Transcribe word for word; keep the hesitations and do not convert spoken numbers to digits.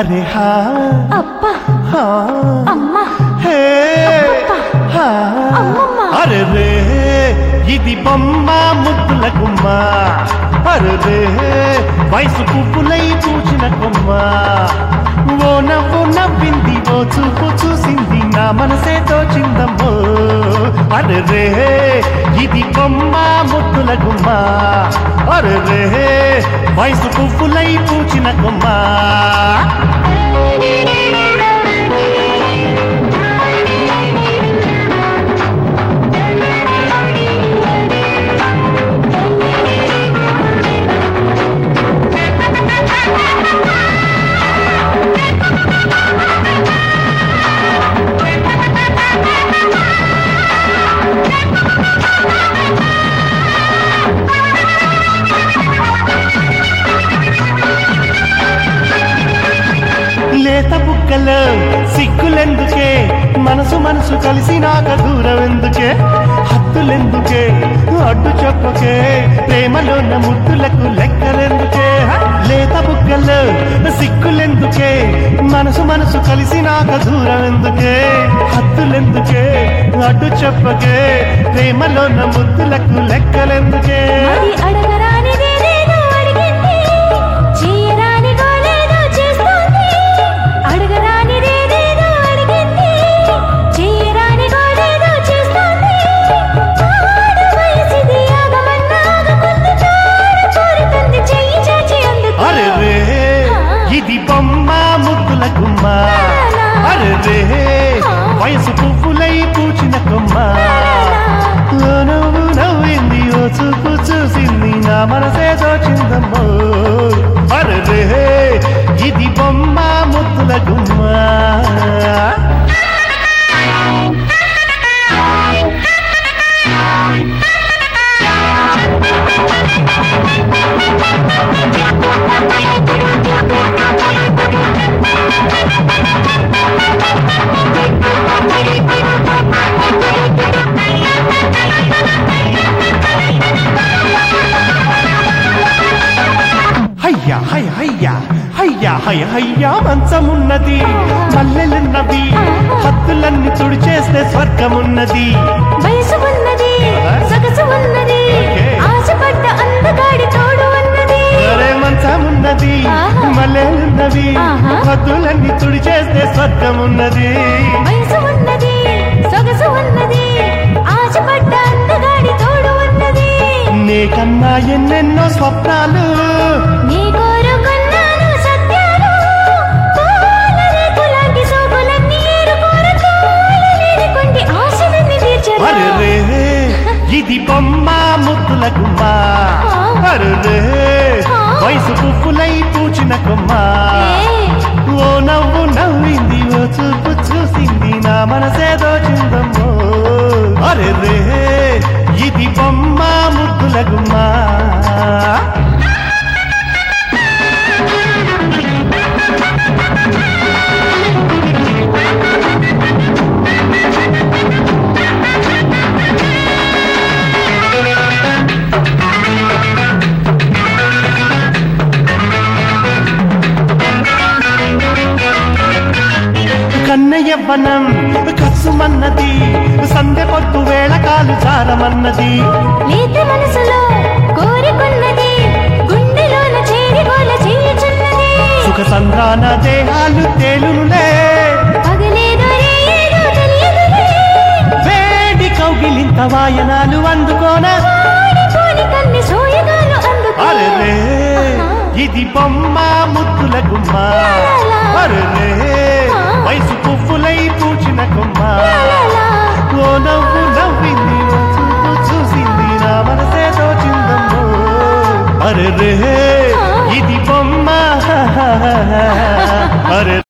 అరే హా అబ్బా హా అమ్మా హే హా అరే రే ఇది బొమ్మ ముద్దుల గుమ్మ అరే రే వయసు పువ్వులై పూచిన కొమ్మ ఓ నవ్వు నవ్వింది ఓ చూపు చూసింది నా మనసే తోచిందమ్మో అరే రే ఇది బొమ్మ ముద్దుల గుమ్మ అరే రే వయసు పువ్వులై పూచిన కొమ్మ లేత బుక్కలో సిగ్గులెందుకే మనసు మనసు కలిసి నాక దూరం ఎందుకే హద్దులెందుకే అడ్డు చెప్పకే ప్రేమలోన ముద్దులకు లెక్కలెందుకే లేత బుక్కలో సిగ్గులెందుకే మనసు మనసు కలిసి నాక దూరం ఎందుకే హద్దులెందుకే అడ్డు చెప్పకే ప్రేమలోన ముద్దులకు లెక్కలెందుకే ఇది బొమ్మ ముద్దుల గుమ్మ అరే రే వయసు పువ్వులై పూచిన కొమ్మ నవ్వు నవ్వింది ఓ చూపు చూసింది నా మనసే దోచిందమ్మో అరే రే ఇది బొమ్మ ముద్దుల గుమ్మ హయ్యా హయ హయ్యా హయ్యా హయ హయ్యా మంచమున్నది మల్లెలున్నవి హద్దులన్నీ తుడిచేస్తే స్వర్గమున్నది వయసు ఉన్నది సొగసు ఉన్నది ఆశపడ్డ అందగాడి తోడు ఉన్నది అరే మంచమున్నది మల్లెలున్నవి హద్దులన్నీ తుడిచేస్తే స్వర్గమున్నది వయసు ఉన్నది సొగసు ఉన్నది ఆశపడ్డ అందగాడి తోడు ఉన్నది నీకన్నా ఎన్నెన్నో స్వప్నాలు నీ కోరుకున్నాను సత్యాలు పూల రేకులాంటి సోకులన్నీ ఏరుకోరతోలలేని కొండి ఆశలన్నీ తీర్చరా అరే రే ఇది బొమ్మ ముద్దుల గుమ్మ అరే రే వయసు పువ్వులై పూచిన కొమ్మ ఓ నవ్వు నవ్వింది ఓ చూపు చూసింది నా మనసే దోచిందమ్మో అరే రే ఇది బొమ్మ ముద్దుల గుమ్మ కన్నయ్య వనం కసుమన్నది సందె పొద్దు వేళ కాలు జారమన్నది లేత మనసులో కోరికున్నది గుండెలోన చేరి గోల చేయుచున్నది సుఖ సంద్రాన దేహాలు తేలునులే పగలేదో రేయేదో తెలియదులే వేడి కౌగిలింత వాయనాలు అందుకోన వాడిపోని కన్ని సోయగాలు అందుకో అరే రే ఇది బొమ్మ ముద్దుల గుమ్మ అరే రే వయసు పువ్వులై పూచిన కొమ్మ ఓ నవ్వు నవ్వింది ఓ చూపు చూసింది నా మనసే దోచిందమ్మో అరే రే ఇది బొమ్మ అరే